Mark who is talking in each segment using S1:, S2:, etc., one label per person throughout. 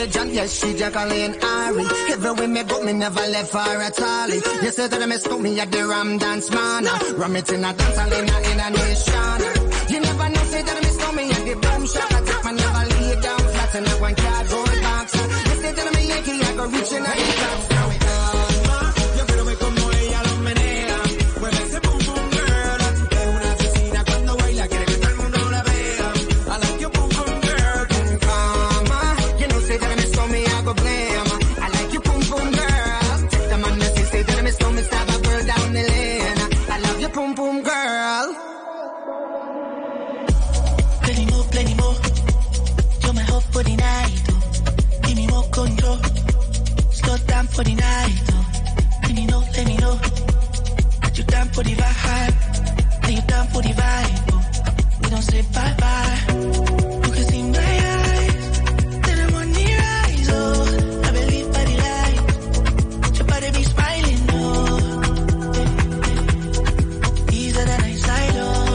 S1: diligent, yes, she Jacqueline Ari. Everywhere me go, me never left for at all. You said that I mistook me at the Ram Dance Man. Ram it in a dance hall in a nation. You never know, say that I mistook me at the Boom Shop. I take my never lay down flat in a one cardboard box. You said that I'm a Yankee, I go reaching out the top. Now it on, yo quiero ver como ella lo menea. Mueve ese boom boom girl, es una asesina cuando baila, quiere que todo el mundo la vea. I like your boom boom girl, boom mama. You know say that I mistook me, I go blame. I like your boom boom girl. Take the man that say that I mistook me, stab a girl down the lane. I love your boom boom girl.
S2: Plenty more. You're my hope for the night. Oh. Give me more control. Slow down for the night. Oh. Let me know. That you down for the vibe. Are you down for the vibe? Oh. We don't say bye bye. You can see my eyes. Then I'm on the rise. Oh, I believe by the light. Your body be smiling. Oh, these are the nights I know.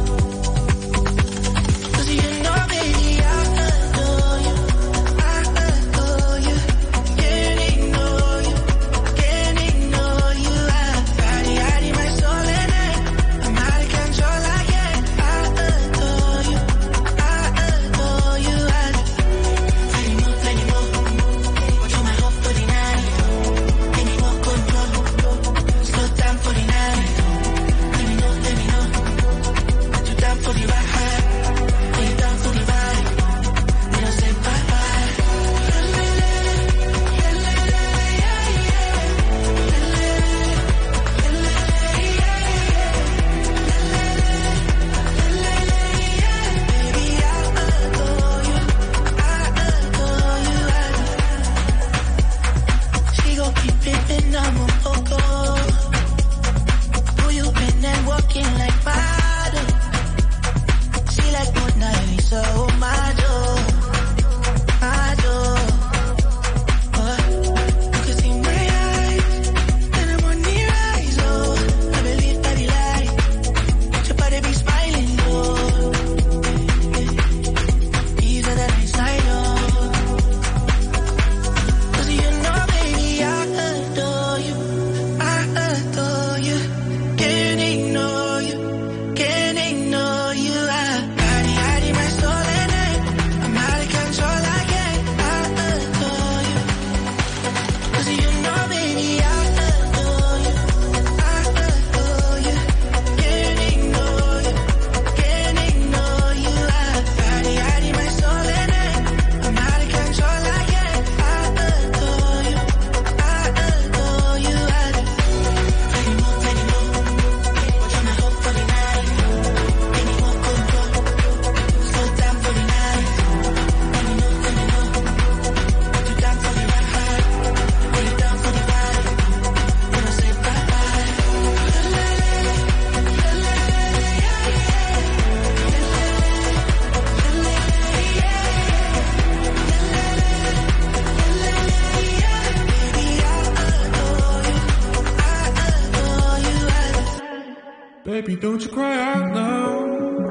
S3: Baby, don't you cry out now.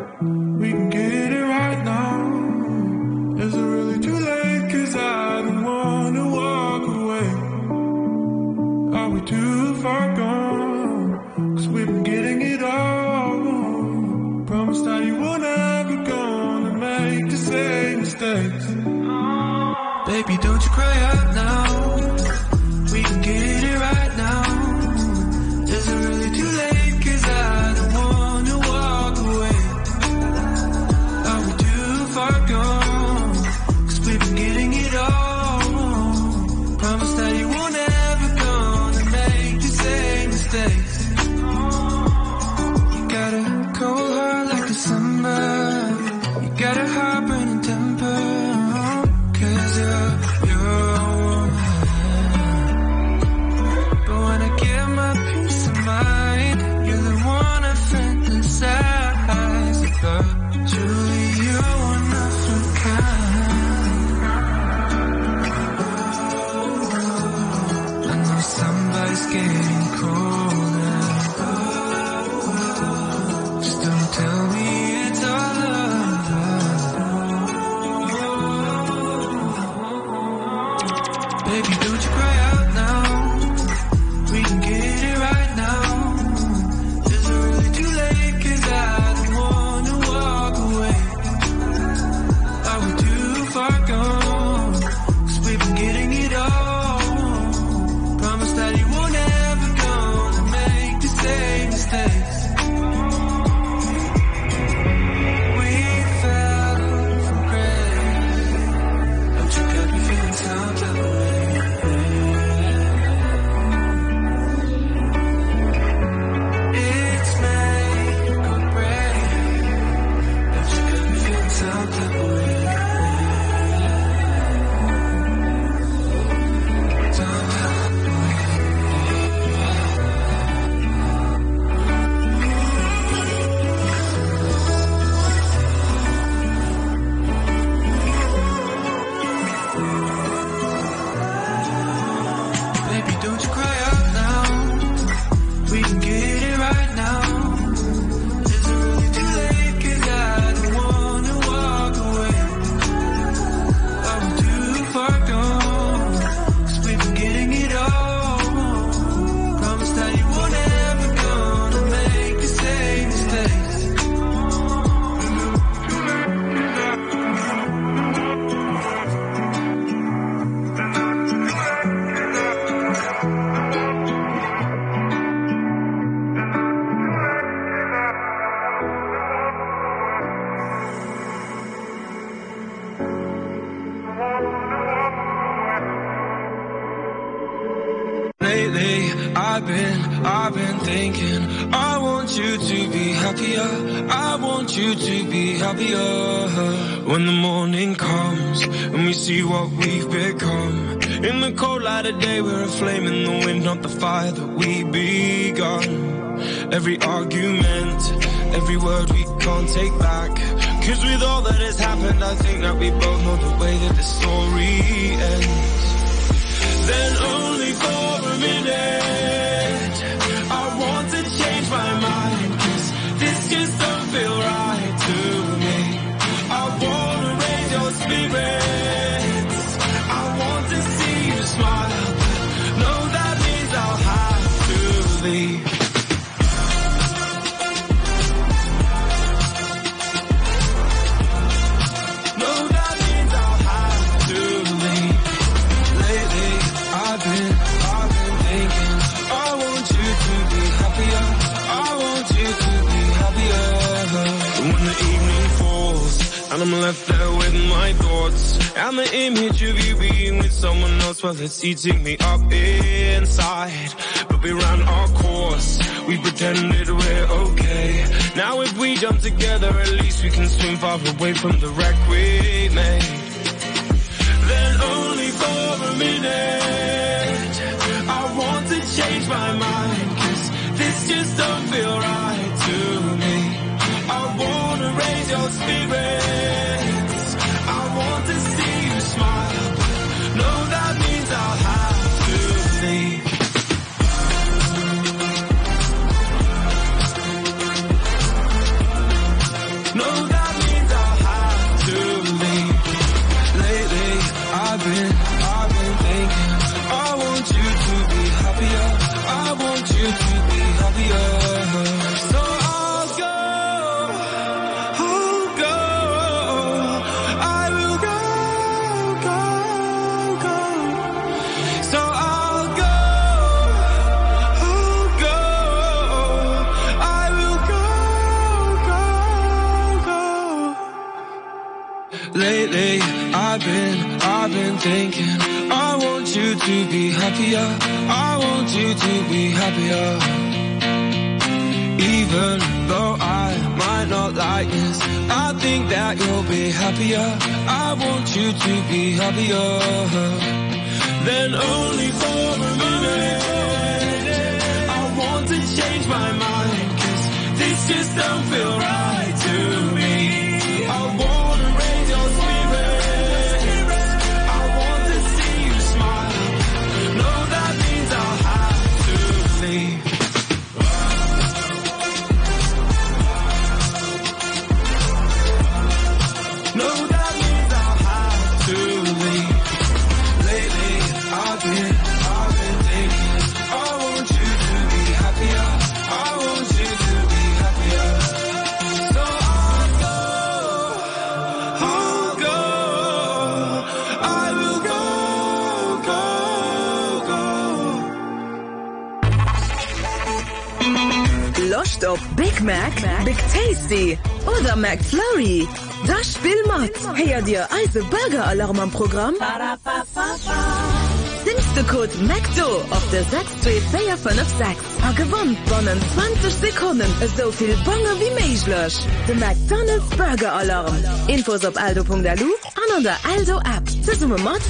S3: We can get it right now. Is it really too late? 'Cause I don't wanna walk away. Are we too far gone? 'Cause we've been getting it all. Promise that you won't ever gonna make the same mistakes. Baby, don't you cry out now. We can get it right now. Is it really too late? 'Cause I don't wanna walk away. Are we too far gone? 'Cause we've been getting it all. Promise that you won't ever gonna make the same mistakes. You got a cold heart like December. You got a heart burning temper. 'Cause you're want you to be happier. I want you to be happier. When the morning comes and we see what we've become. In the cold light of day, we're a flame in the wind, not the fire that we begun. Every argument, every word we can't take back. Cause with all that has happened, I think that we both know the way that the story ends. Then only for a minute, I want to change my mind. Cause this just don't feel right to me. I wanna raise your spirits. I want to see you smile. No, that means I'll have to leave. And I'm left there with my thoughts and the image of you being with someone else. Well, it's eating me up inside. But we ran our course, we pretended we're okay. Now if we jump together, at least we can swim far away from the wreck we made. Then only for a minute, I want to change my mind. Cause this just don't feel right to me. I wanna raise your spirits. I want to see you smile. No, that means I'll have to leave. No, that means I'll have to leave. Lately, I've been thinking. I want you to be happier. I want you to be happier. So lately, I've been thinking. I want you to be happier. I want you to be happier. Even though I might not like this, I think that you'll be happier. I want you to be happier. Then only for a minute, I want to change my mind. Cause this just don't feel right to me. I wanna raise your spirits. I want to see you smile. No, that means I'll have to leave. No, that means I'll have to leave. Lately, I've been thinking. I want you to be happier. I want you to be happier. So I'll go. I will go.
S4: Lust op Big Mac, Big Tasty oder McFlurry. Das Spiel macht. Heier dir eise Burger-Alarm am Programm? Nimmst du Code MACDO auf der 62456. Gewonnen binnen 20 Sekunden so viel Bonge wie möglich. Der McDonald's Burger-Alarm. Infos auf aldo.lu und an der Aldo-App. Zusammen mit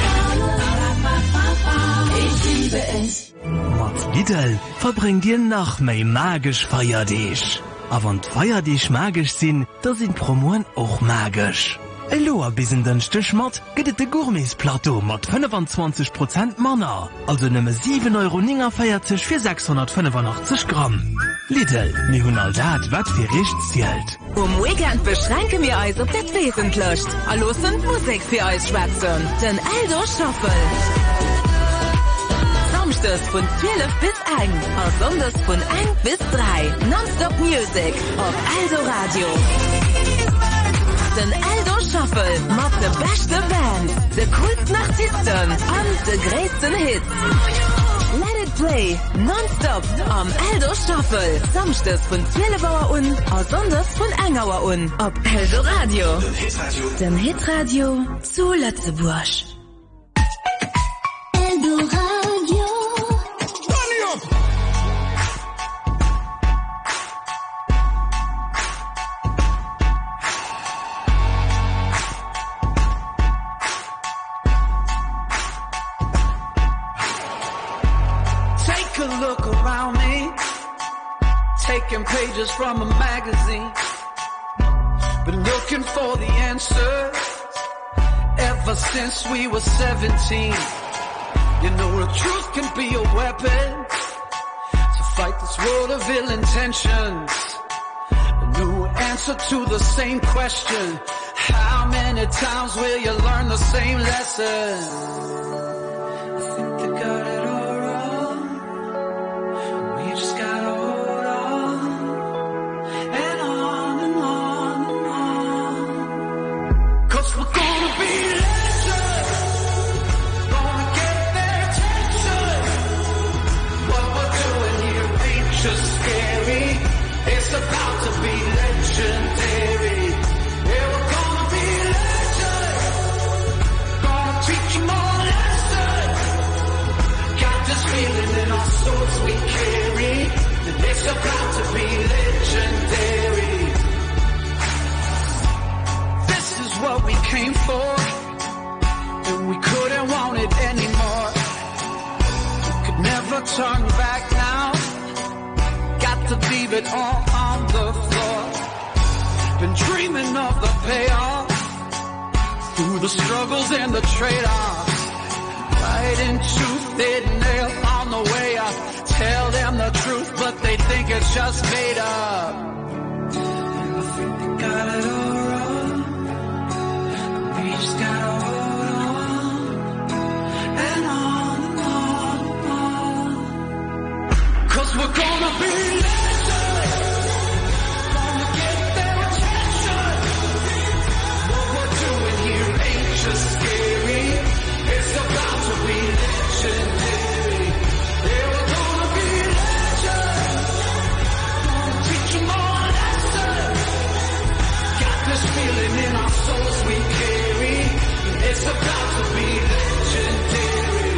S2: Ich liebe es.
S5: Mit Lidl verbringt dir noch mehr magisch Feierdisch. Aber wenn Feierdisch magisch sind, da sind Promoen auch magisch. Eloa bis in den Stichmat geht de Gourmets-Plateau mit 25% Manna. Also nimme 7,49 € für 685 Gramm. Lidl, mi hun all dat, wat für richtig zählt.
S4: Weekend beschränken wir uns auf das Wesentliche. Hallo sind Musik für euch schwätzen. Den Aldo Shuffle. Samstags von 12 bis 1, und Sonntags von 1 bis 3. Non-Stop Music auf Aldo Radio. Den Aldo Shuffle mit der beste Band, der coolsten Artisten und der größten Hits. Let it play, non-stop am Aldo Shuffle. Samstags von 12 Uhr und Sonntags von 1 Uhr und auf Aldo Radio. Den Hitradio zu Lützeburg.
S2: Aldo Radio.
S6: taking pages from a magazine, been looking for the answer ever since we were 17. You know the truth can be a weapon to fight this world of ill intentions. A new answer to the same question: how many times will you learn the same lesson? I think they got it all wrong. We just gotta hold on and on and on and on. 'Cause we're gonna be legends, gonna get their attention. What we're doing here ain't just scary, it's about to be legendary. Yeah, we're gonna be legends, gonna teach them all a lesson. Got this feeling in our souls we carry, and it's about to be legendary. This is what we came for, and we couldn't want it anymore. We could never turn back now, got to leave it all on the floor. Been dreaming of the payoff, through the struggles and the trade-offs. Right in truth, they nail on the way up. Tell them the truth, but they think it's just made up. And I think they got it all wrong. We just gotta hold on and on and on and on. 'Cause we're gonna be legends, gonna get their attention. What we're doing here ain't just scary, it's about to be legendary. Yeah, we're gonna be legends, gonna teach them all a lesson. Got this feeling in our souls we carry, it's about to be legendary.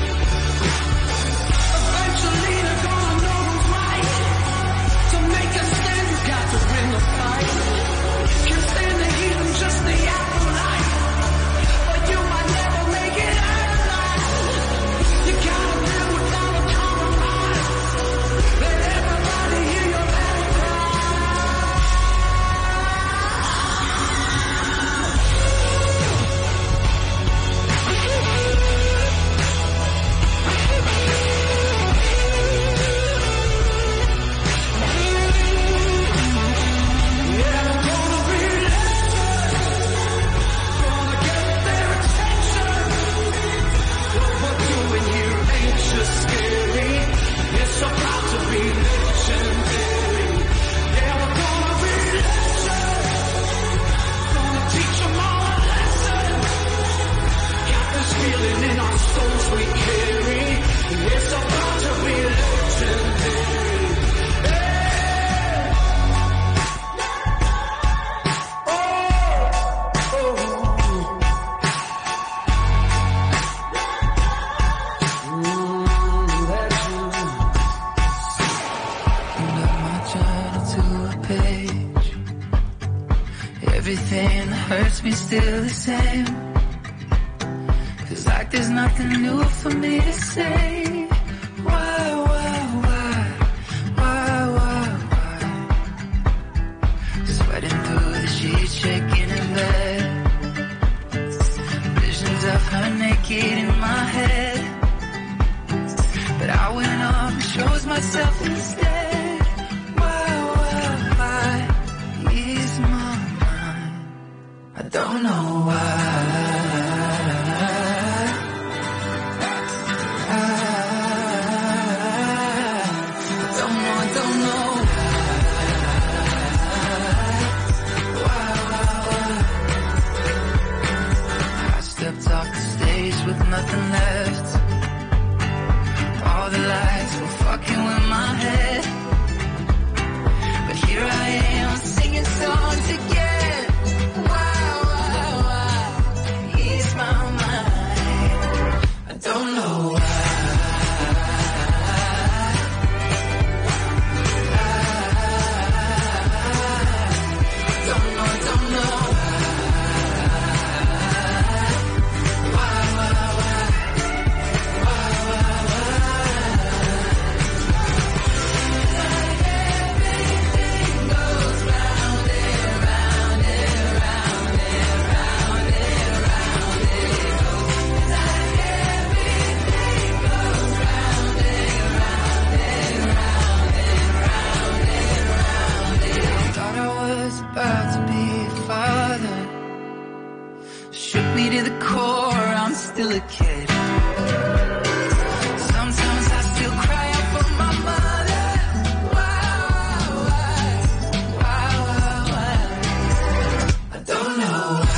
S6: Eventually they're gonna know who's right. To make a stand, you got to win the fight. Can't stand the heat, I'm just the afterlife. But you might never make it out alive. You gotta live without a compromise. Let everybody hear your battle cry. Yeah, we're gonna be legends, gonna get their attention. What we're doing here ain't just scary, it's about to be legendary. Yeah, we're gonna be legends, gonna teach them all a lesson. Got this feeling in our souls we carry, it's about to be legendary.
S2: Everything that hurts me still the same. Feels like there's nothing new for me to say. Why? Sweating through the sheets, shaking in bed. Visions of her naked in my head. But I went off and chose myself instead. Why? Ease my mind. I don't know why. still a kid. Sometimes I still cry out for my mother. Why? I don't know why.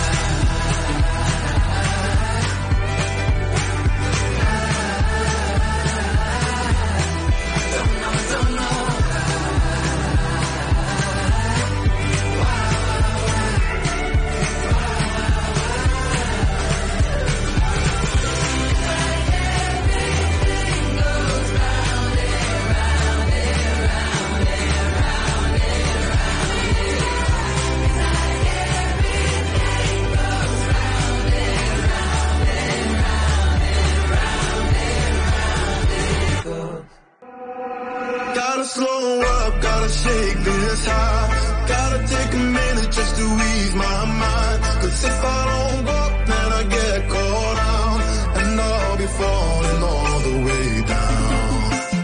S3: Gotta slow up, gotta shake this high. Gotta take a minute just to ease my mind. Cause if I don't go, then I get caught out. And I'll be falling all the way down.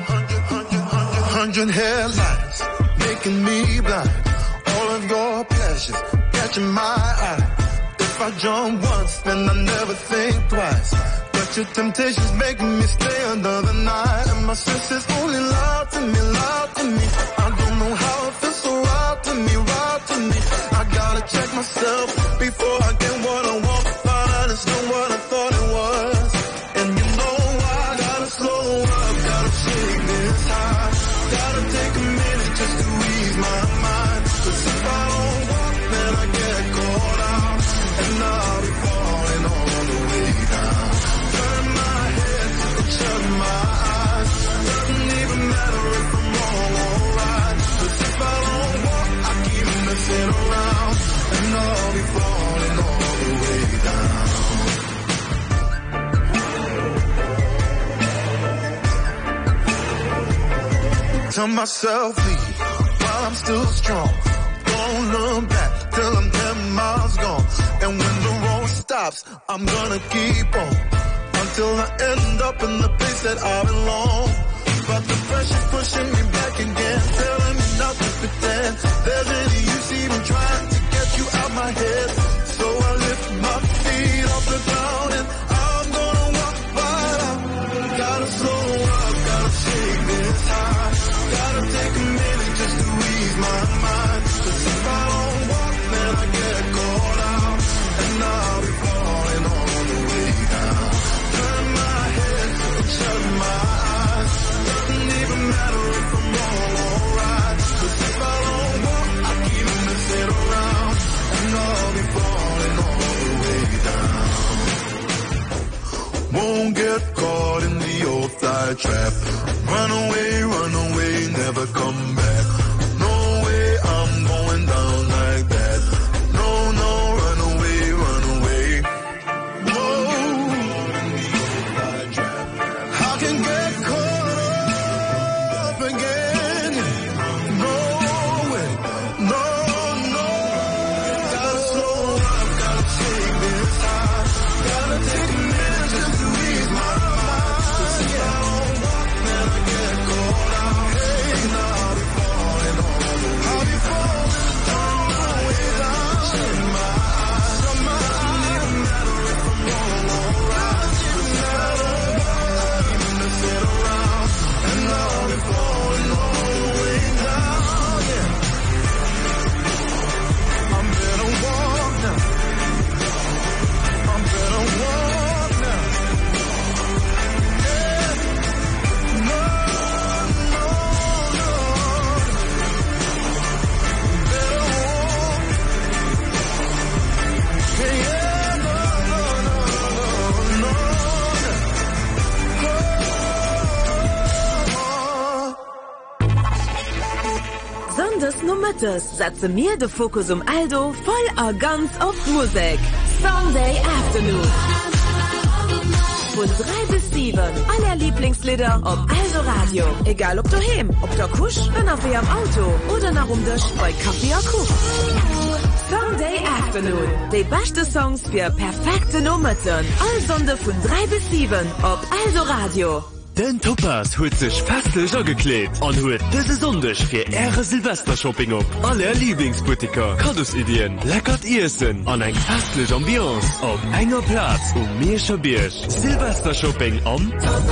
S3: 100 headlights, making me blind. All of your pleasures, catching my eye. If I jump once, then I never think twice. But your temptation's making me stay another night. And my senses only lie to me, lie to me. I don't know how it feels so right to me, right to me. I gotta check myself before I get what I want. Find out it's not what I thought it was. And you know I gotta slow up, gotta shake this high. Gotta take a minute just to ease my mind. Cause if I don't walk, then I get caught out. And I'll be falling all the way down. Turn my head and shut my eyes. Doesn't even matter if I'm wrong or right. Cause if I don't walk, I keep messing around. And I'll be falling all the way down. Tell myself leave while I'm still strong. Don't look back till I'm 10 miles gone. And when the road stops, I'm gonna keep on until I end up in the place that I belong. But the pressure's pushing me back again, telling me not to pretend there's any use even trying to get you out my head. So I lift my feet off the ground and I'm gonna walk right out. Gotta slow up, gotta shake this high. Gotta take a minute just to ease my mind. Cause if I don't walk, then I get caught out. And I'll be falling all the way down. Turn my head and shut my eyes. Doesn't even matter if I'm wrong or right. Cause if I don't walk, I keep messing around. And I'll be falling all the way down. Won't get caught in the old fly trap. Run away, never come back. No way, I'm going down like that. No, run away. No, I can get caught up again. No way, no. Gotta slow up, gotta take this high. Gotta take a minute just to ease my mind. Cause if I don't walk, then I get caught out. And I'll be falling all the way. I'll be falling all the way down. Shut my eyes. Doesn't even matter if I'm wrong or right. Cause if I don't walk, I keep messing around. And I'll be falling all the way down. Yeah. I'm better walk now. I'm better walk now. Yeah. No. Better walk. Yeah, no.
S4: Sonders no Mëttes setze mir de Fokus Aldo voll a ganz op Musik. Sunday Afternoon. Von 3 bis 7 aller Lieblingslieder op Aldo Radio. Egal ob daheim, ob der Kusch, wenn auf am Auto oder nach dich bei Kaffee und Kuchen. Sunday Afternoon. Die beste Songs für perfekte Nummern. All Sonde von 3 bis 7 op Aldo Radio.
S7: Den Topaz huet sech festlecher gekleet an huet dëse sondech fir Äre Silvestershopping op. Alle Lieblingsbutiker, Kadusideen, leckert Issen an eng festlech Ambiance op enger Platz Meerscher Birch. Silvestershopping am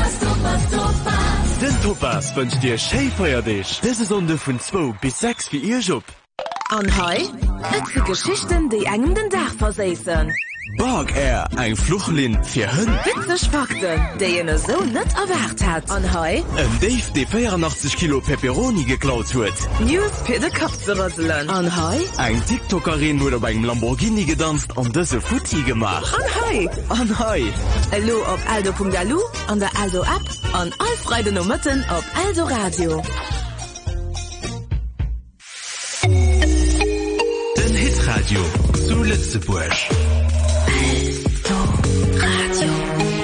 S7: Den Topaz wëncht Dir Schäfeier Dich. Dëse Sonde vun 2 bis 6 fir Ihr Job.
S4: An Hai, et für Geschichten, die engem den Dach versäßen.
S7: Bug Air, ein Fluchlin für Hund.
S4: Witzig Fakten, die ihr so nicht erwartet hat. An Hai,
S7: ein Dave, der 84 Kilo Pepperoni geklaut wird.
S4: News für den Kopf zu rüsseln. An Hai,
S7: ein TikTokerin wurde beim Lamborghini gedanzt und diese Footy gemacht.
S4: An Hai, hallo auf aldo.alu, an der Aldo App, an all Freide Nummern auf Aldo Radio.
S5: Den Hitradio zu Lützeburg.
S4: Radio.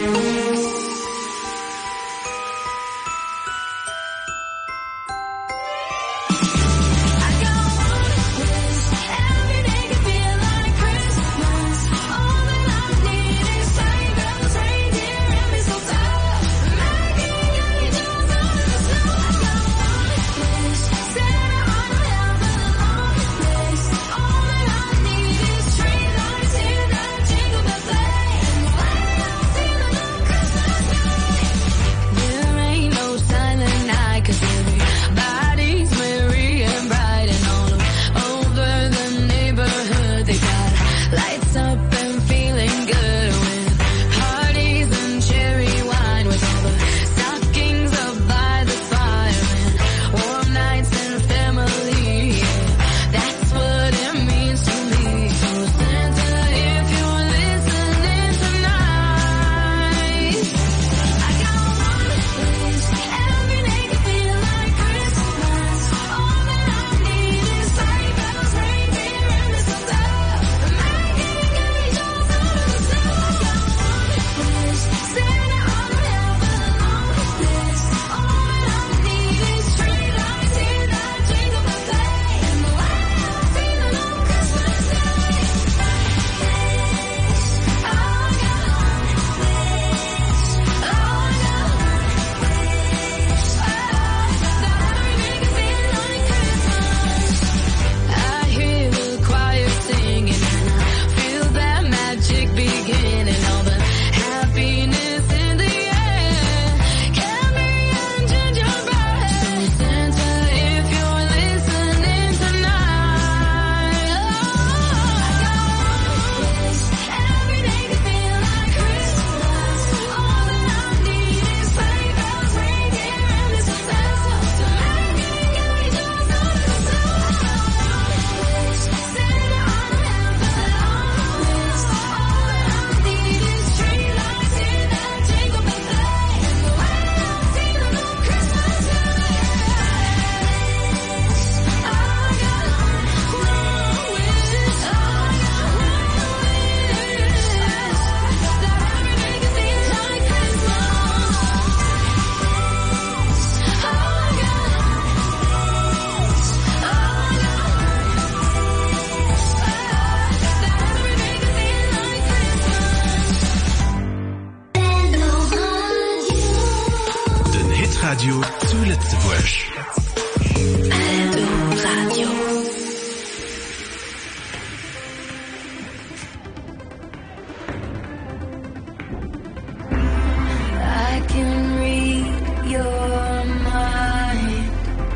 S5: Radio zu Lützeburg.
S4: Aldo Radio.
S8: I can read your mind.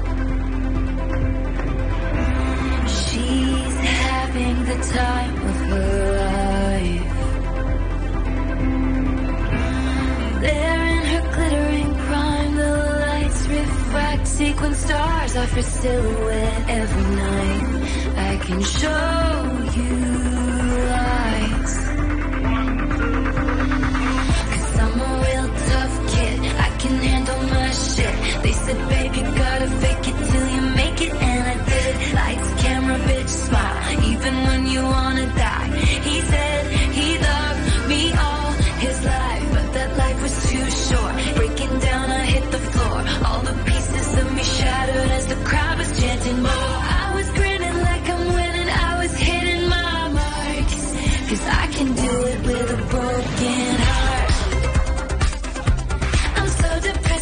S8: She's having the time of her life. There in her glittering prime, the lights refract sequin stars off her silhouette every night. I can show you lights. 'Cause I'm a real tough kid, I can handle my shit. They said, babe, you gotta fake it till you make it, and I did. Lights, camera, bitch, smile, even when you wanna die. He said he loved me all his life, but that life was too short. Breaking down, I hit the floor. All the pieces of me shattered as the crowd was chanting more. I was grinning like I'm winning, I was hitting my marks. 'Cause I can do it with a broken heart. I'm so depressed.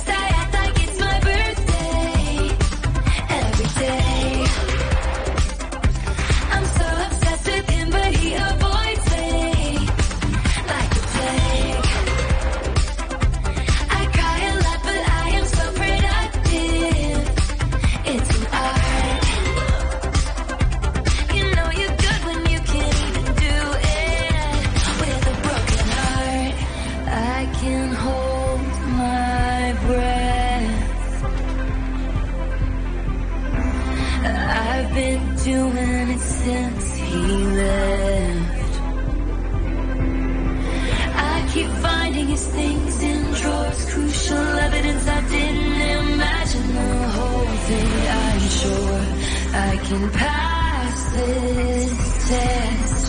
S8: been doing it since he left. I keep finding his things in drawers, crucial evidence I didn't imagine the whole thing. I'm sure I can pass this test,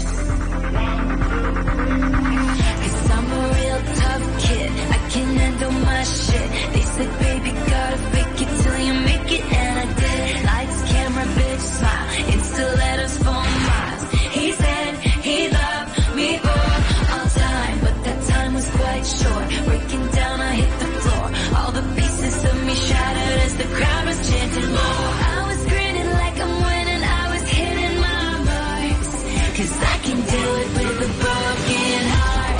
S8: 'cause I'm a real tough kid. I can handle my shit. They said, baby, gotta fake it till you make it, and I did. Lights, camera, bitch, smile, insta letters for miles. He said he loved me for all time, but that time was quite short. Breaking down, I hit the floor. All the pieces of me shattered as the crowd was chanting more. I was grinning like I'm winning, I was hitting my marks, 'cause I can do it with a broken heart.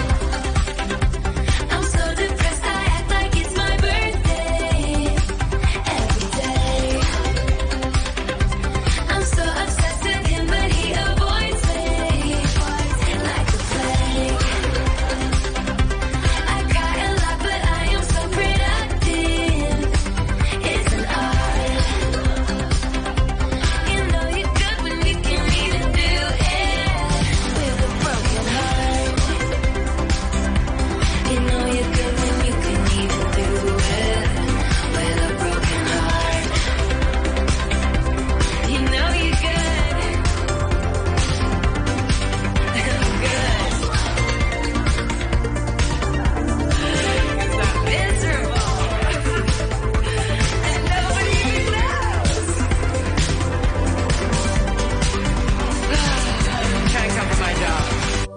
S8: I'm so depressed, I act like it's my birthday every day. I'm so obsessed with him, but he avoids me like a plague. I cry a lot, but I am so productive. It's an art. You know you're good when you can even do it with a broken heart. You know you're good when you can even do it with a broken heart. You know you're good. Good. Miserable. And nobody knows.
S6: Trying to come for my job.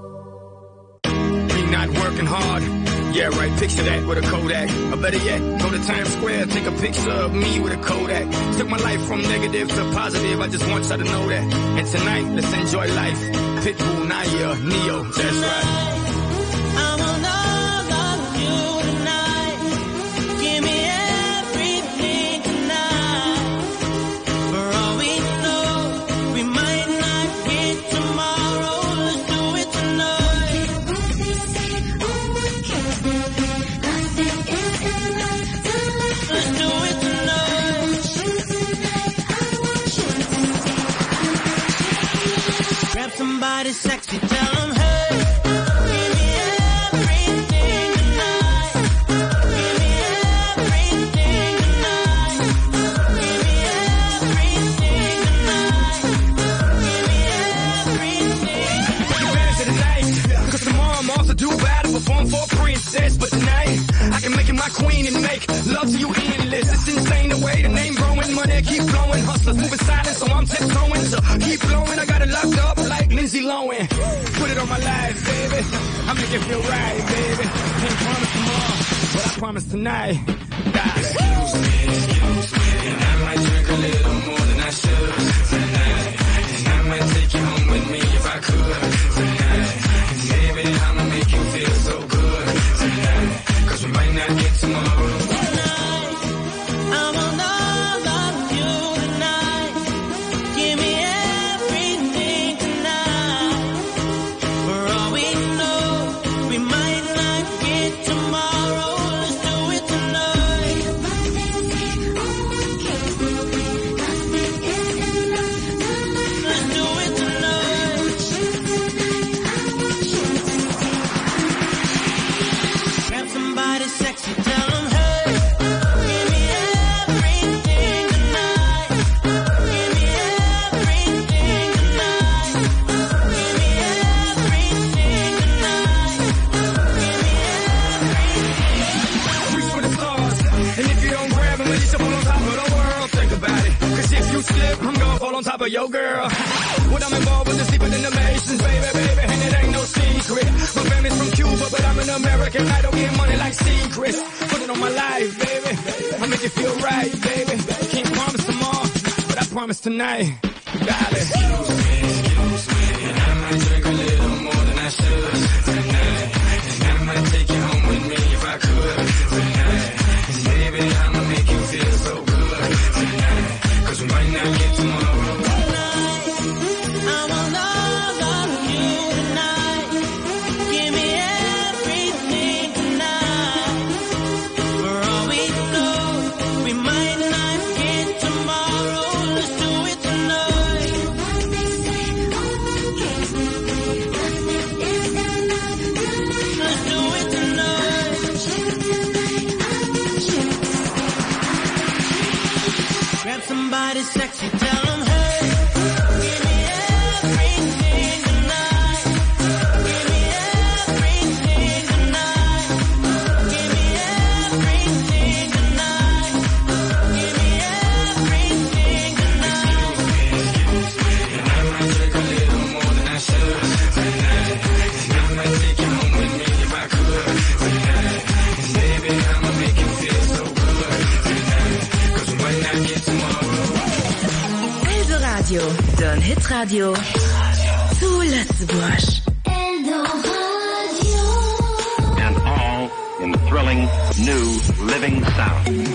S9: Me not working hard. Yeah, right, picture that with a Kodak. Or better yet, go to Times Square, take a picture of me with a Kodak. Took my life from negative to positive, I just want y'all to know that. And tonight, let's enjoy life. Pitbull, Naya, Neo, that's right.
S2: I want all of you tonight. Give me everything tonight. For all we know, we might not get tomorrow. Let's do it tonight. Let's do it tonight. Grab somebody sexy, tell them, hey, give me everything tonight. Give me everything tonight. Give me everything tonight. Give me everything.
S9: Advantage of the night, 'cause tomorrow I'm off to do battle, perform for a princess. But tonight, I can make you my queen and make love to you endless. It's insane the way the name growing, money keep flowing. Hustlers moving silent, so I'm tiptoeing. So keep blowing, I got it locked up like Lindsay Lohan. Put it on my life, baby. I make it feel right, baby. Can't promise tomorrow, but I promise tonight. Excuse me, and I might drink a little more than I should tonight. And I might take you home with me if I could tonight. And baby, I'ma make you feel so good tonight. 'Cause we might not get tomorrow.
S2: I want all of you tonight. Give me everything tonight. For all we know, we might not get tomorrow. Let's do it tonight. Let's do it tonight. Grab somebody sexy, tell them, hey, give me everything tonight. Give me everything tonight. Give me everything tonight. Give me everything.
S9: Reach for the stars, and if you don't grab them, you fall on top of the world. Think about it, 'cause if you slip, I'm gonna fall on top of your girl. What I'm involved with is deeper than the Masons, baby, and it ain't no secret. My family's from Cuba, but I'm an American. I don't get money like secrets. Put it on my life, baby. I make it feel right, baby. Can't promise tomorrow, but I promise tonight. Darling. Excuse me, and I might drink a little more than I should tonight. And I might take you home with me if I could tonight. And baby, I'ma make you feel so good tonight. 'Cause we might not get tomorrow.
S2: I want all of you tonight. Give me everything tonight. For all we know, we might not get tomorrow. Let's do it tonight.
S4: Den Hitradio zu Lützeburg.
S10: And all in thrilling, new, living sound.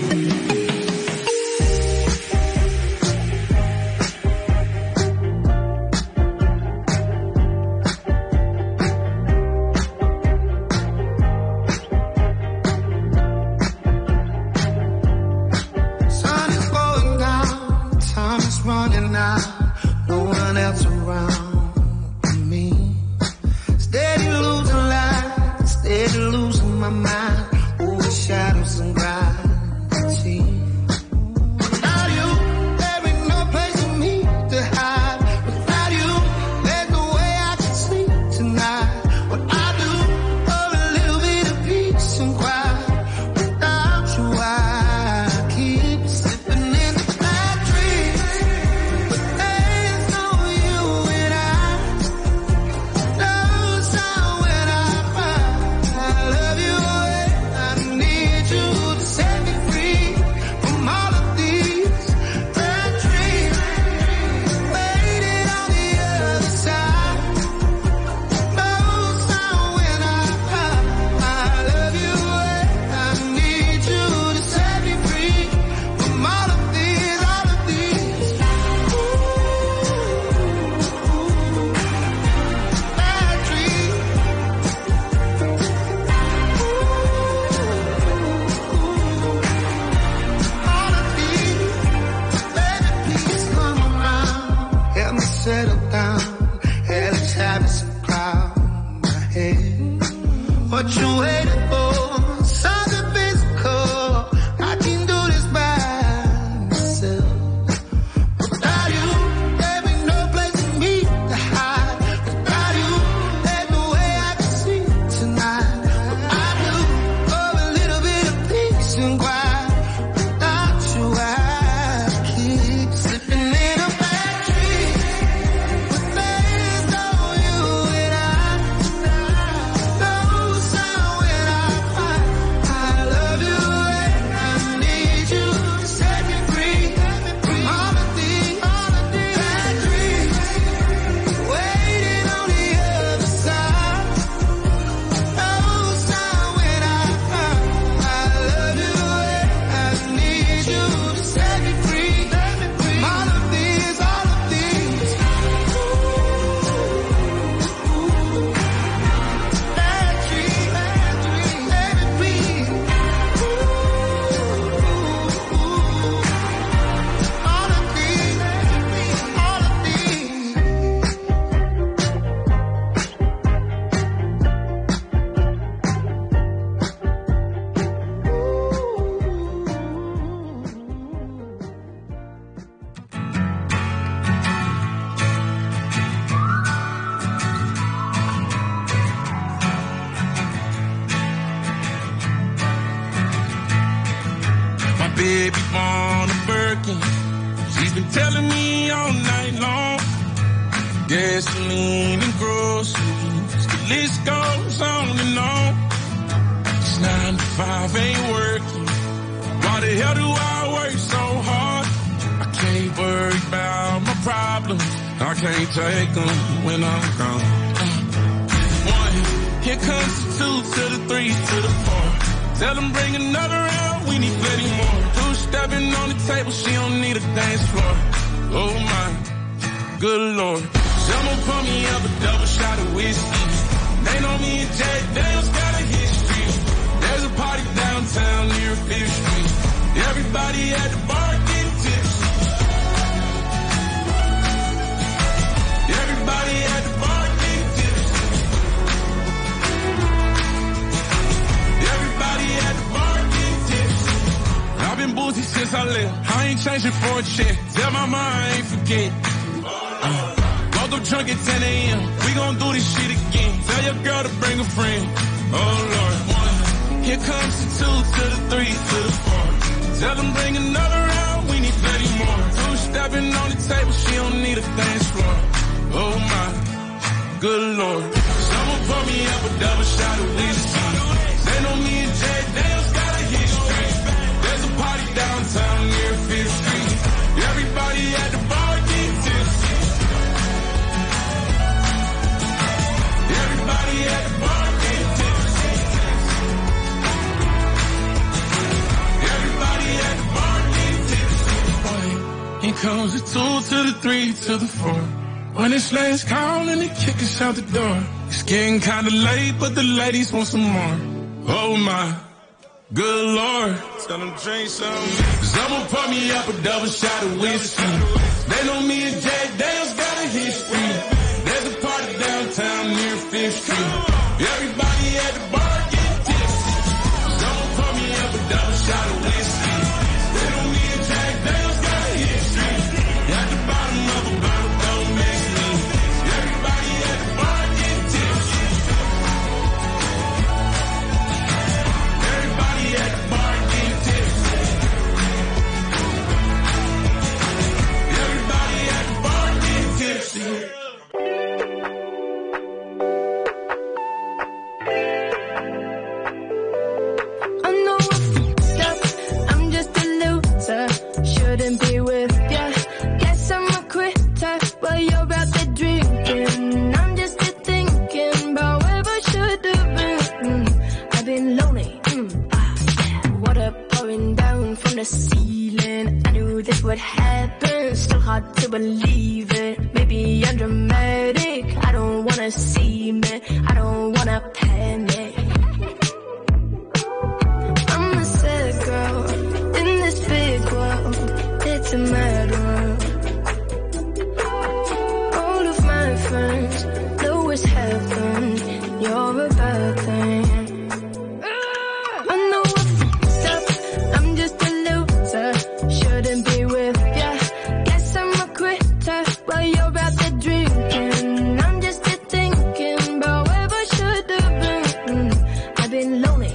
S11: baby on a Birkin. She's been telling me all night long. Gasoline and groceries, the list goes on and on. It's 9 to 5, ain't working. Why the hell do I work so hard? I can't worry about my problems. I can't take them when I'm gone. 1, here comes the 2 to the 3 to the 4. Tell them bring another round, we need plenty more. 2 stepping on the table, she don't need a dance floor. Oh my, good lord. Someone pour me up a double shot of whiskey. They know me and Jay Daniels got a history. There's a party downtown near 5th Street. Everybody at the bar getting tipsy. Everybody at the bar getting tipsy. Everybody at the bar getting tipsy. I've been boozy since I solid. I ain't changing for a check. Tell my mom I ain't forget. Woke up drunk at 10 a.m. We gon' do this shit again. Tell your girl to bring a friend. Oh Lord. Here comes the 2 to the 3 to the 4. Tell them bring another round. We need plenty more. 2 stepping on the table. She don't need a dance floor. Oh my, good Lord. Someone pour me up a double shot of whiskey. They know me and Jay Daniels got a history. There's a party downtown near 5th Street. Everybody at the bar get tipsy. Everybody at the bar get tipsy. Everybody at the bar get tipsy. Here comes the 2 to the 3 to the 4. When it's last call and they kick us out the door. It's getting kinda late, but the ladies want some more. Oh my, good Lord. Tell them drink some. Someone pour me up a double shot of whiskey. They know me and Jack Daniels got a history. There's a party downtown near 5th Street. Everybody at the bar get tipsy. Someone pour me up a double shot of whiskey. They know me and Jack Daniels got a history. At the bottom of a bottle.
S12: Shouldn't be with ya. Guess I'm a quitter. Well, you're out there drinking. I'm just thinking about where I should have been. I've been lonely. Water pouring down from the ceiling. I knew this would happen. Still hard to believe it. Maybe I'm dramatic. I don't wanna see me. I don't wanna panic. I'm a sad girl in this big world. It's a mad world. All of my friends know it's heaven. You're a bad thing. I know I fucked up. I'm just a loser. Shouldn't be with ya. Guess I'm a quitter. While you're out there drinking. I'm just thinking about where I should have been. I've been lonely.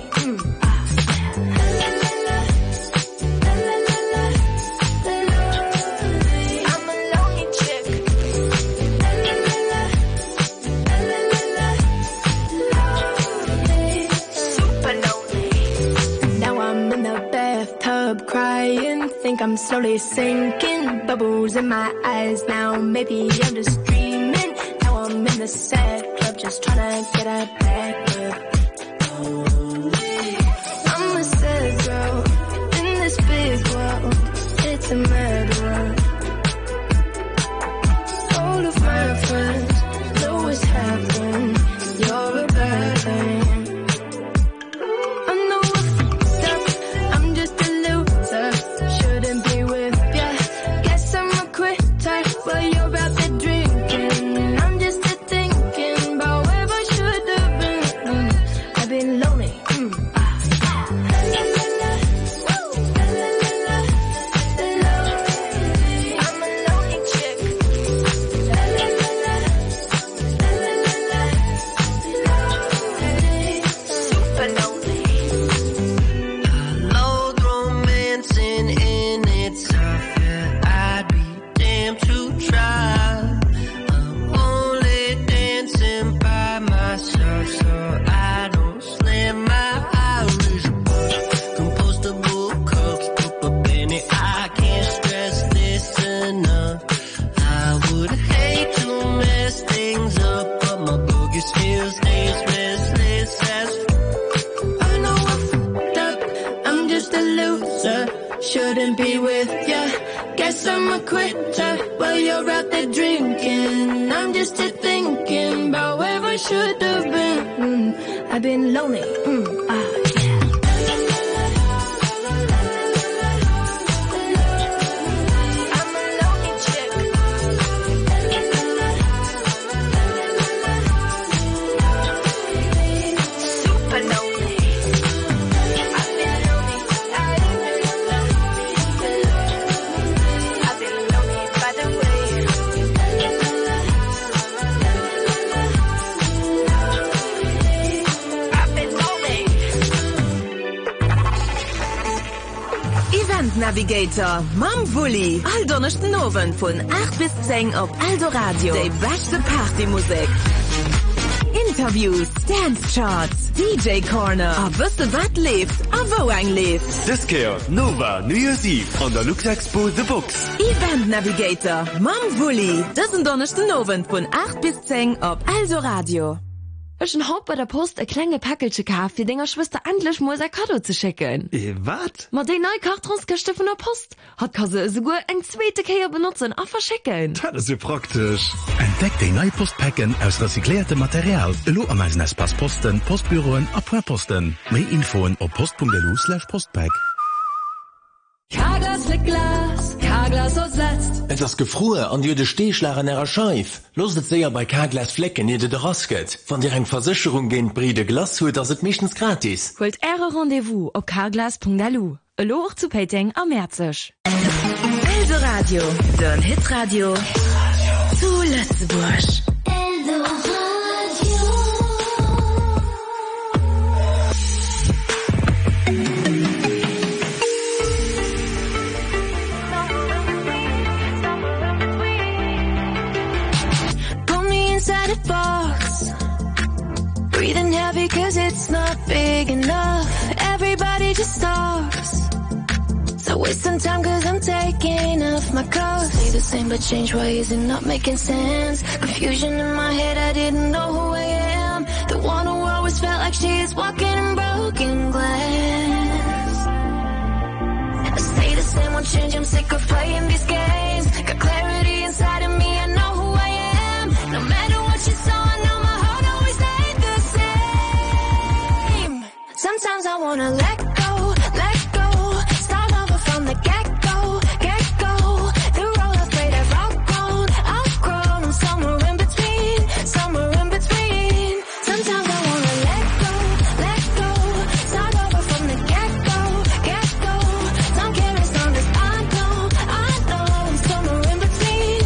S12: Crying, think I'm slowly sinking. Bubbles in my eyes now. Maybe I'm just dreaming. Now I'm in the sad club, just trying to get a back up. I'm a sad girl in this big world. It's a mad world. All of my friends know it's happening. You're a bad thing. Shouldn't be with ya. Guess I'm a quitter. While you're out there drinking. I'm just thinking about where I should have been. I've been lonely. Super lonely. I've been lonely.
S4: Navigator, Mam Wulli, all donnersten Nowen von 8 bis 10 auf Aldo Radio. Die beste Partymusik. Interviews, Dance-Charts, DJ-Corner, a wüsste wat lebt, a wo eng lebt.
S7: Diskeer, Nova, New Year's Eve, an der Lux Expo The Box.
S4: Event Navigator, Mam Wulli, diesen donnersten Nowen von 8 bis 10 auf Aldo Radio.
S13: Ich hab bei der Post ein kleines Package gekauft, für deiner Schwester endlich mal ein Kado zu schicken.
S5: Was?
S13: Mit den neuen Kartonskiste von der Post hat sie sogar ein zweite Kehr benutzen und verschicken.
S5: Das ist ja praktisch.
S14: Entdeckt die neue Postpacken aus recyceltem Material. Lo am Postposten, Postbüroen und Posten. Mehr Infos auf post.lu/postpack.
S15: Carglass mit Glas, Carglass aussetzt.
S16: Et das Gefroe an dir de Stehschlag an ihrer Scheif. Loset se ja bei Carglass Flecken ihr de Rasket. Von der eng Versicherung gehen Bride Glas huet, as het meistens gratis.
S13: Holt eure Rendezvous op carglass.lu. Lo auch zu Peting am Merzig.
S4: Aldo Radio, den Hitradio zu Lützeburg.
S8: Aldo Radio.
S12: Inside a box, breathing heavy cause it's not big enough. Everybody just talks, so wasting time cause I'm taking off my clothes. Stay the same but change ways and not making sense. Confusion in my head, I didn't know who I am. The one who always felt like she is walking in broken glass. I stay the same, won't change, I'm sick of playing these games. Got clarity inside of me, I know who I am. No matter what you saw, I know my heart always stayed the same. Sometimes I wanna let go, start over from the get-go, get-go. The road I've played, I've outgrown, I'm somewhere in between, Sometimes I wanna let go, start over from the get-go, get-go. Don't care as long as I know, I'm somewhere in between,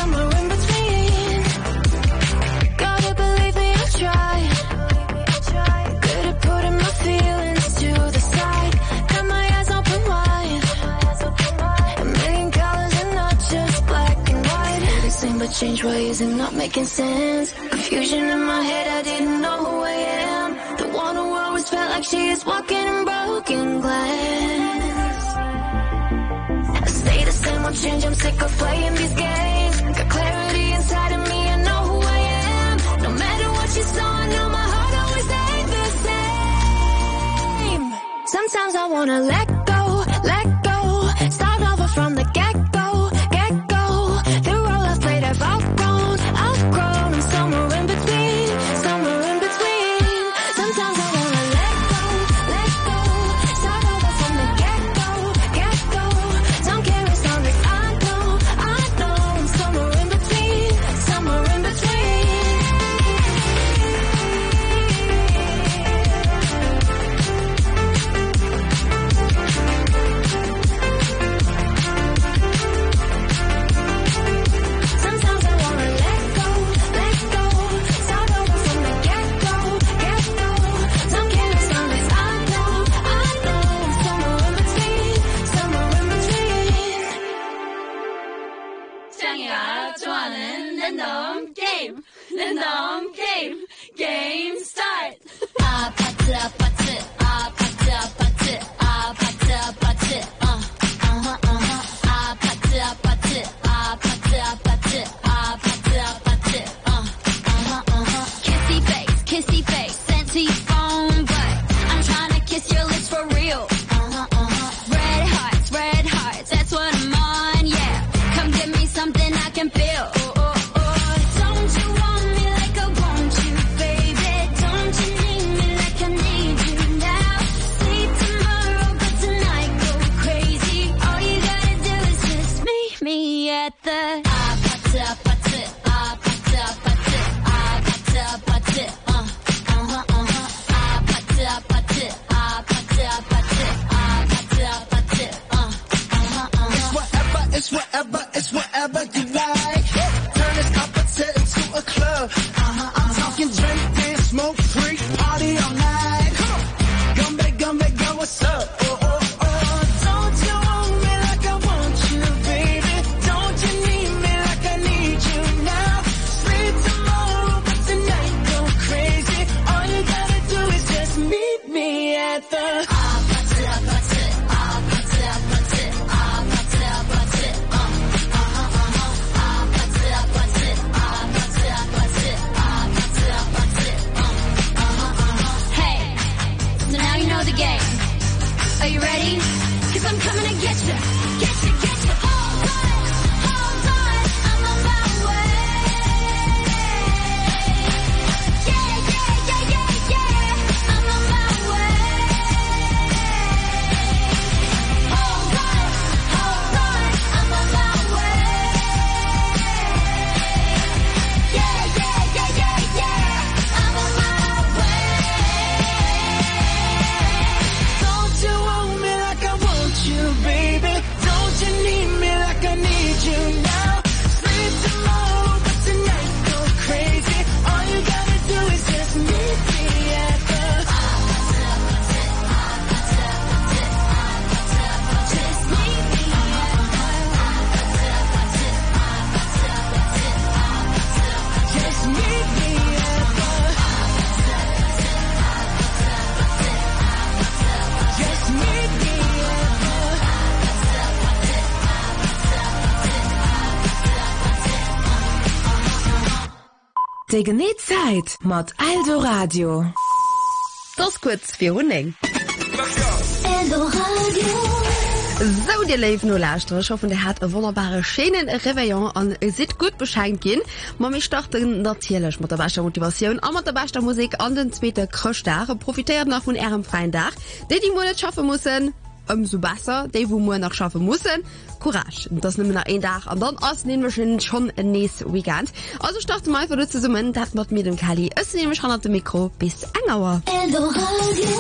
S12: Gotta believe me, I'll try. Good at putting my feelings to the side. Got my eyes open wide. A million colors and not just black and white. Stay the same but change ways and not making sense. Confusion in my head, I didn't know who I am. The one who always felt like she is walking in broken glass. I stay the same, won't change, I'm sick of playing these games. Got clarity inside of me, I know who I am. No matter what you saw, I know my heart always stayed the same. Sometimes I wanna let go, start over from the get-go, get-go. The role I've played, I've outgrown, I'm somewhere in between, Sometimes I wanna let go, start over from the get-go, get-go. Don't care as long as I know, I'm somewhere in between, Sometimes I wanna let go, start over from the get-go, get-go. Don't care as long as I know, I'm somewhere in between,
S15: Game start.
S8: Kissy face, sent to your phone, but I'm trying to kiss your lips for real. Red hearts, that's what I'm on, yeah. Come give me something I can feel. Don't you want me like I want you, baby? Don't you need me like I need you now? See tomorrow, but tonight go crazy. All you gotta do is just meet me at the
S1: It's whatever you like. Turn this opposite into a club. I'm talking drink, dance, smoke, freak, party all night. Come on, go, what's up? Don't you want me
S13: Die Genezeit mit Aldo Radio. Das kurz für Hunding.
S12: Aldo Radio.
S17: So, die Leif no Lauschter. Ich hoffe, der hat ein wunderbare, schönen Réveillon und sieht gut bescheint gehen. Wir starten natürlich mit der besten Motivation und mit der besten Musik an den zweiten Kröchtag. Profitiert noch von ihrem freien Tag. Die Monat schaffen müssen, umso besser. Die wir noch schaffen müssen, Courage. Das nehmen wir noch einen Tag und dann nehmen wir schon ein nächstes Weekend. Also starten wir einfach zusammen. Das macht mir dem Kali. Es nehme ich schon auf dem Mikro. Bis 1 Uhr.
S12: Aldo Radio.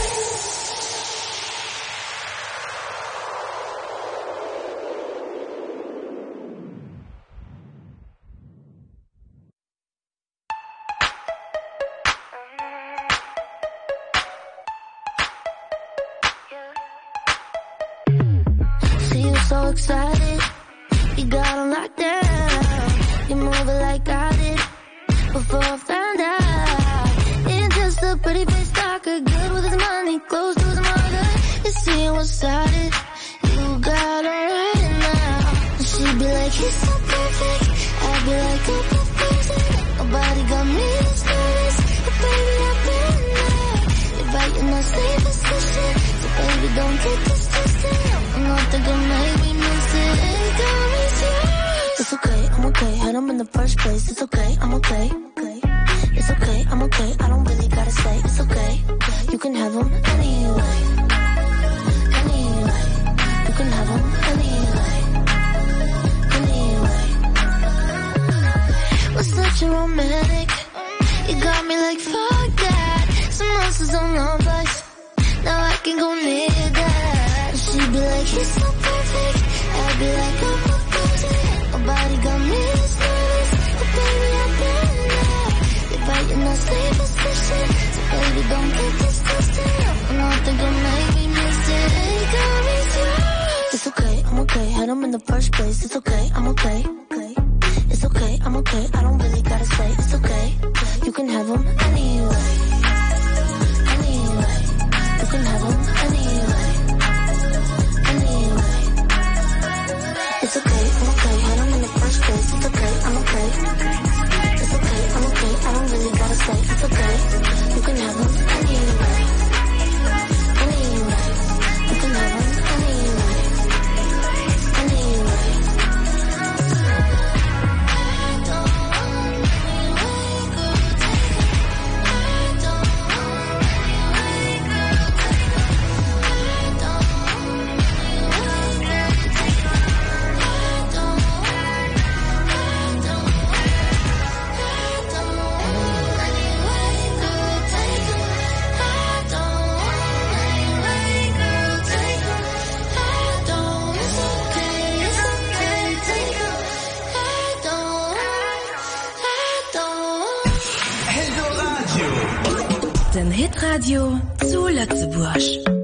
S18: So excited, you got on lockdown. You move it like I did before I found out. It's just a pretty face talker, good with his money, close to his mother. You see what's started, you got her right now. And she'd be like, he's so perfect. I'd be like, oh, perfect. Nobody got me this nervous, but baby, I've been there. You're biting my safe position, so baby, don't get this twisted. I'm not the girl make me miss it. Ain't got me serious. It's okay, I'm okay. Had him in the first place. It's okay, I'm okay. It's okay, I'm okay. I don't really gotta say it's okay. You can have him anyway. Anyway. You can have him anyway. Anyway. We're such a romantic. You got me like fuck that. Some monsters on my place. Now I can go near that. She'd be like, he's so perfect. I'd be like, oh, perfect. Nobody got me this nervous, but baby, I've been there. You're biting my safe position, so baby, don't get this twisted. And I think I'll make me miss it. Ain't got me serious. It's okay, I'm okay. Had him in the first place. It's okay, I'm okay. It's okay, I'm okay. I don't really gotta say it's okay. You can have him anyway. Anyway. You can have him anyway. It's okay, I'm okay. Had him in the first place. It's okay, I'm okay. It's okay, I'm okay. I don't really gotta say it's okay. You can have him anyway. Anyway. You can have him anyway. Anyway.
S13: Den Hitradio zu Lützeburg.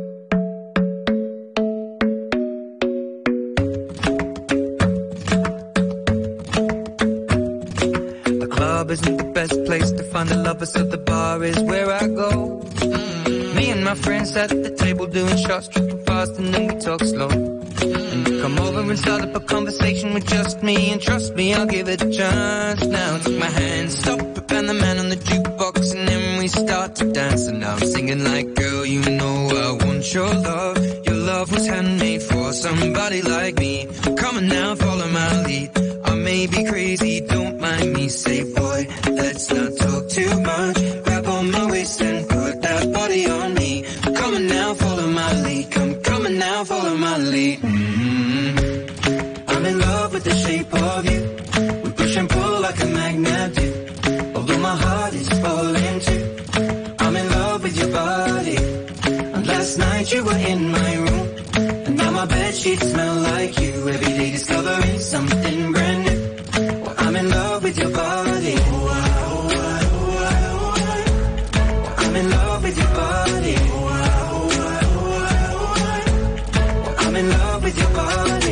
S19: The club isn't the best place to find the lovers, so the bar is where I go. Me and my friends at the table doing shots, tripping fast, and then we talk slow. And you come over and start up a conversation with just me, and trust me, I'll give it a chance. Now take my hand, stop it, and the man on the jukebox, and then we start to dance. And now I'm singing like, girl, you know I want your love. Your love was handmade for somebody like me. Come on now, follow my lead. I may be crazy, don't mind me. Say, boy, let's not talk too much. Grab on my waist and put that body on me. Come on now, follow my lead. Come on now, follow my lead. I'm in love with the shape of you. We push and pull like a magnet do. Although my heart is falling too. I'm in love with your body. And last night you were in my room. And now my bedsheets smell like you. Every day discovering something brand new. Well, I'm in love with your body. I'm in love with your body. I'm in love with your body.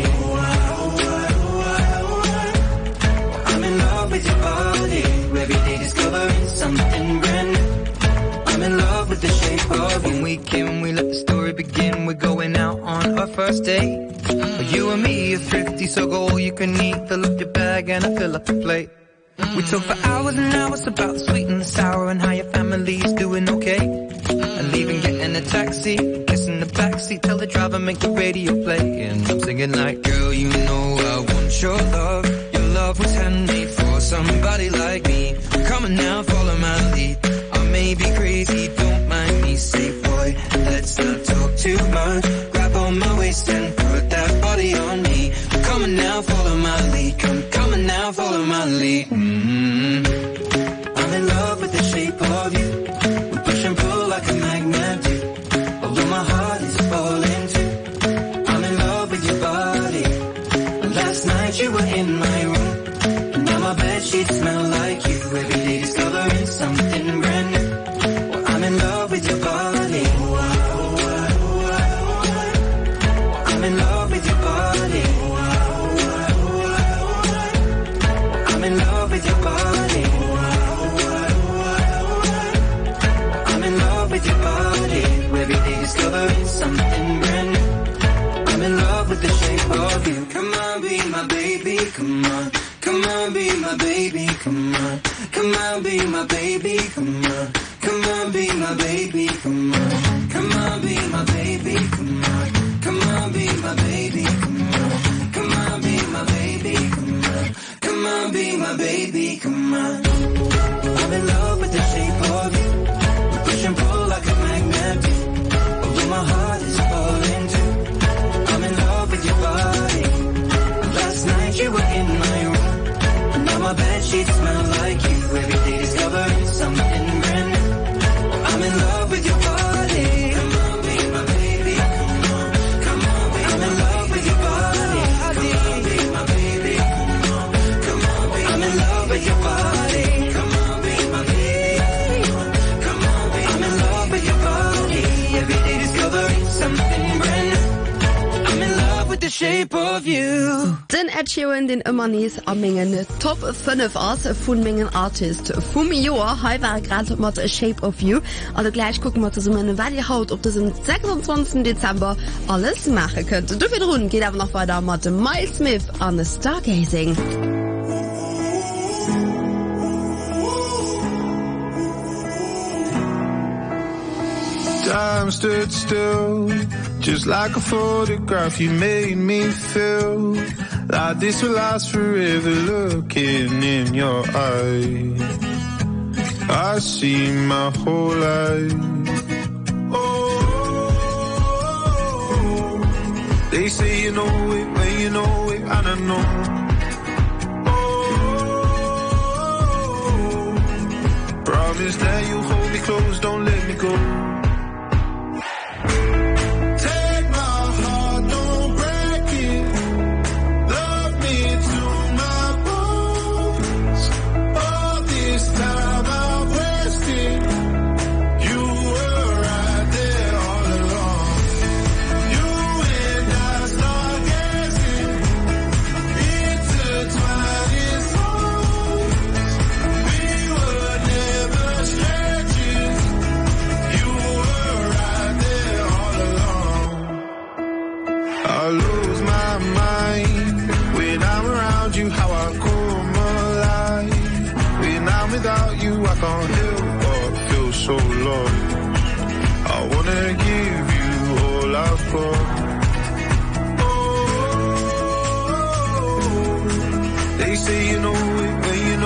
S19: I'm in love with your body. Every day discovering something brand new. I'm in love with the shape of you. When we came, we let the story begin. We're going out on our first date. You and me are thrifty, so go all you can eat. Fill up your bag and I fill up the plate. We talk for hours and hours about the sweet and the sour and how your family's doing okay. And leaving, getting a taxi, kissing the backseat, tell the driver make the radio play. And I'm singing like, girl, you know I want your love. Your love was handmade for somebody like me. Come on now, follow my lead. I may be crazy, don't mind me. Say, boy, let's not talk too much. Grab on my waist and put that body on me. Come on now, follow my lead. Come on now, follow my lead. I'm in love with the shape of you. We push and pull like a magnet do. Although my heart is falling too. I'm in love with your body. Last night you were in my room. And now my bedsheets smell like you. Every day discovering something brand new. Well, I'm in love with your body. I'm in love with your body. I'm in love with your body. I'm in love with your body. Every day discovering something brand new. I'm in love with the shape of you. Come on, be my baby, come on. Come on, be my baby, come on. Come on, be my baby, come on. Come on, be my baby, come on. Come on, be my baby, come on. Come on, be my baby, come on. Come on, be my baby, come on. Come on, be my baby, come on. I'm in love with the shape of you. We push and pull like a magnet do. Although my heart is falling too. I'm in love with your body. Last night you were in my room. And now my bedsheets smell like you. Every day discovering something brand new. I'm in love with your body. Come on, be my baby. Come on, come on, be I'm in love with your body. Come on, be my baby. Come on, come on, be I'm in love with your body. Come on, be my baby. Come on, be I'm in love with your body. Every day discovering something brand new. I'm in love with the shape of you.
S17: Den Ed Sheeran, den immer nies am mengen Top 5 ass vun mengen Artist vum Joer he war grad mat a Shape of You. Also gleich gucken mat summmen well die Haut, op das im 26. Dezember alles mache könnte. Du fir run geht aber noch weiter mat Miles Smith an Stargazing.
S3: Time stood still, just like a photograph. You made me feel like this will last forever. Looking in your eyes, I see my whole life. Oh, they say you know it when you know it, I don't know. Oh, promise that you'll hold me close, don't let me go. I lose my mind when I'm around you, how I come alive. When I'm without you, I can't live.